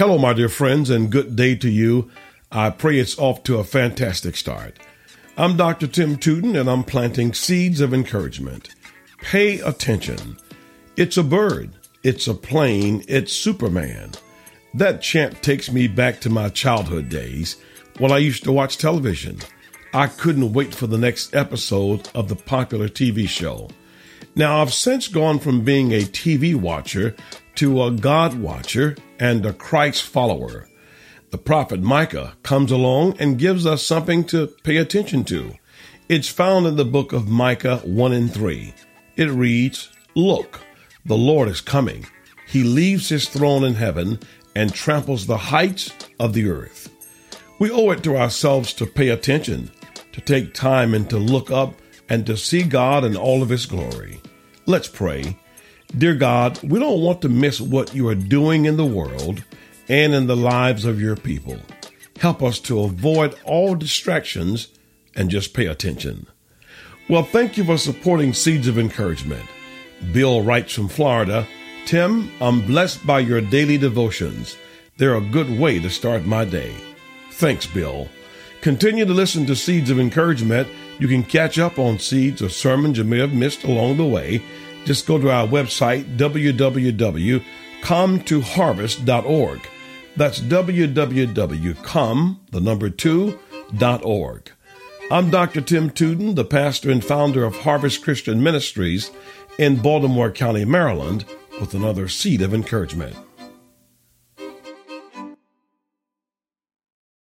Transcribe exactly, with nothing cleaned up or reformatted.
Hello, my dear friends, and good day to you. I pray it's off to a fantastic start. I'm Doctor Tim Tootin, and I'm planting seeds of encouragement. Pay attention. It's a bird. It's a plane. It's Superman. That chant takes me back to my childhood days when I used to watch television. I couldn't wait for the next episode of the popular T V show. Now, I've since gone from being a T V watcher to a God watcher and a Christ follower. The prophet Micah comes along and gives us something to pay attention to. It's found in the book of Micah one and three. It reads, "Look, the Lord is coming. He leaves his throne in heaven and tramples the heights of the earth." We owe it to ourselves to pay attention, to take time and to look up and to see God in all of his glory. Let's pray. Dear God, we don't want to miss what you are doing in the world and in the lives of your people. Help us to avoid all distractions and just pay attention. Well, thank you for supporting Seeds of Encouragement. Bill writes from Florida, "Tim, I'm blessed by your daily devotions. They're a good way to start my day." Thanks, Bill. Continue to listen to Seeds of Encouragement. You can catch up on seeds or sermons you may have missed along the way. Just go to our website, w w w dot come to harvest dot org. That's w w w dot come, the number two, dot org. I'm Doctor Tim Tootin, the pastor and founder of Harvest Christian Ministries in Baltimore County, Maryland, with another Seed of Encouragement.